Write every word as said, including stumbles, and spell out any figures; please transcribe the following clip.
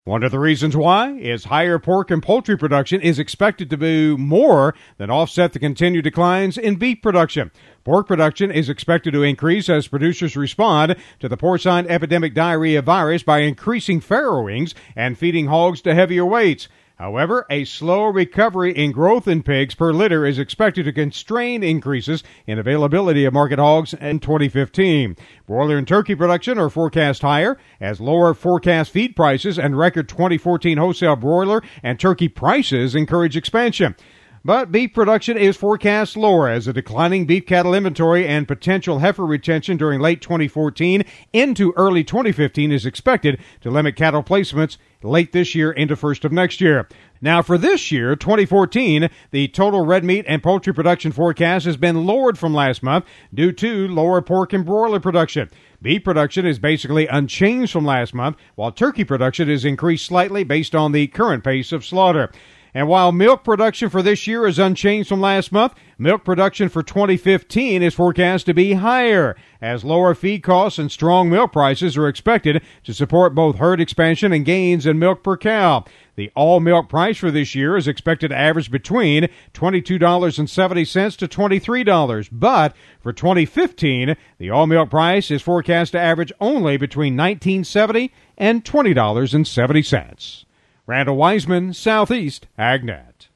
One of the reasons why is higher pork and poultry production is expected to do more than offset the continued declines in beef production. Pork production is expected to increase as producers respond to the porcine epidemic diarrhea virus by increasing farrowings and feeding hogs to heavier weights. However, a slow recovery in growth in pigs per litter is expected to constrain increases in availability of market hogs in twenty fifteen. Broiler and turkey production are forecast higher as lower forecast feed prices and record twenty fourteen wholesale broiler and turkey prices encourage expansion. But beef production is forecast lower as a declining beef cattle inventory and potential heifer retention during late twenty fourteen into early twenty fifteen is expected to limit cattle placements late this year into first of next year. Now for this year, twenty fourteen, the total red meat and poultry production forecast has been lowered from last month due to lower pork and broiler production. Beef production is basically unchanged from last month, while turkey production is increased slightly based on the current pace of slaughter. And while milk production for this year is unchanged from last month, milk production for twenty fifteen is forecast to be higher, as lower feed costs and strong milk prices are expected to support both herd expansion and gains in milk per cow. The all-milk price for this year is expected to average between twenty-two dollars and seventy cents to twenty-three dollars, but for twenty fifteen, the all-milk price is forecast to average only between nineteen seventy and twenty dollars and seventy cents. Randall Wiseman, Southeast AgNet.